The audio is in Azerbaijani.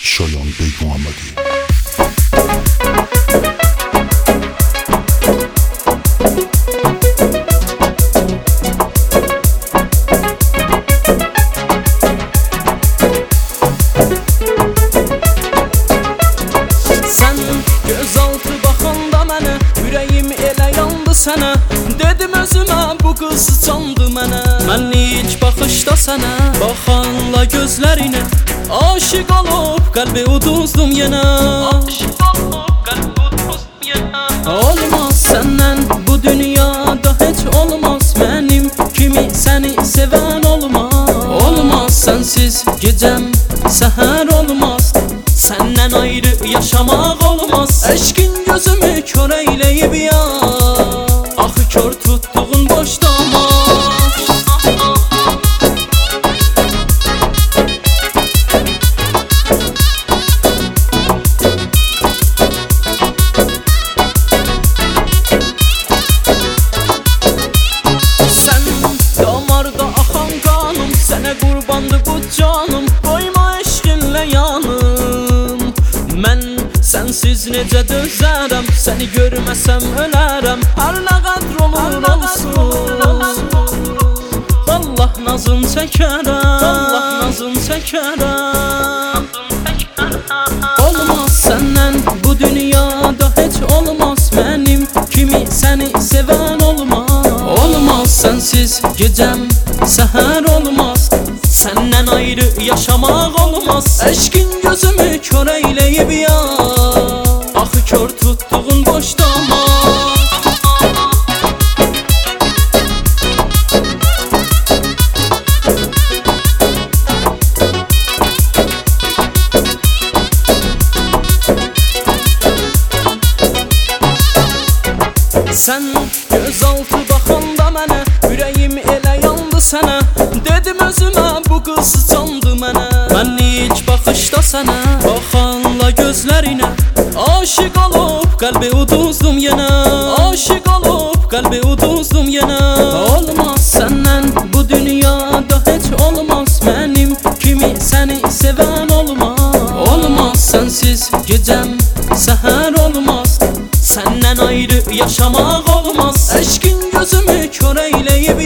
Şayan Beymuhammedi. Sen gözaltı baxanda mənə, ürəyim elə yandı sənə. Dedim özümə, bu qız sandı mənə. Mən ilk baxışda sənə baxanla gözlərinə aşiq olub qəlbi uduzdum yenə. Olmaz səndən bu dünyada heç olmaz, mənim kimi səni sevən olmaz. Olmaz sənsiz gecəm səhər olmaz, səndən ayrı yaşamaq olmaz. Eşkin gözümü kör eyleyib ya, axı kör tutduğun boş damaz. Sən damarda axan qanım, sənə qurbandı bu canım. Qoyma eşqinlə yanım, mən sənsiz necə dözərəm. Səni görməsəm ölərəm, hər nə qədr olur olsun. Vallah nazın çəkərəm, vallah nazın çəkərəm. Olmaz səndən bu dünyada heç olmaz, mənim kimi səni sevən olmaz. Olmaz sənsiz gecəm səhər olmaz, səndən ayrı yaşamaq olmaz. Eşkin gözümü kör eyleyib ya, axı kör tutduğun boş damaz. Sən gözaltı baxanda mənə, ürəyim elə yandı sənə. Dedim özümə, bu qız sandı mənə. Mən ilk baxışda sənə baxanla gözlərinə aşiq olub qəlbi uduzdum yenə. Aşiq olub qəlbi uduzdum yenə. Olmaz səndən bu dünyada heç olmaz, mənim kimi səni sevən olmaz. Olmaz sənsiz gecəm səhər olmaz, səndən ayrı yaşamaq olmaz. Eşkin gözümü kör eyleyib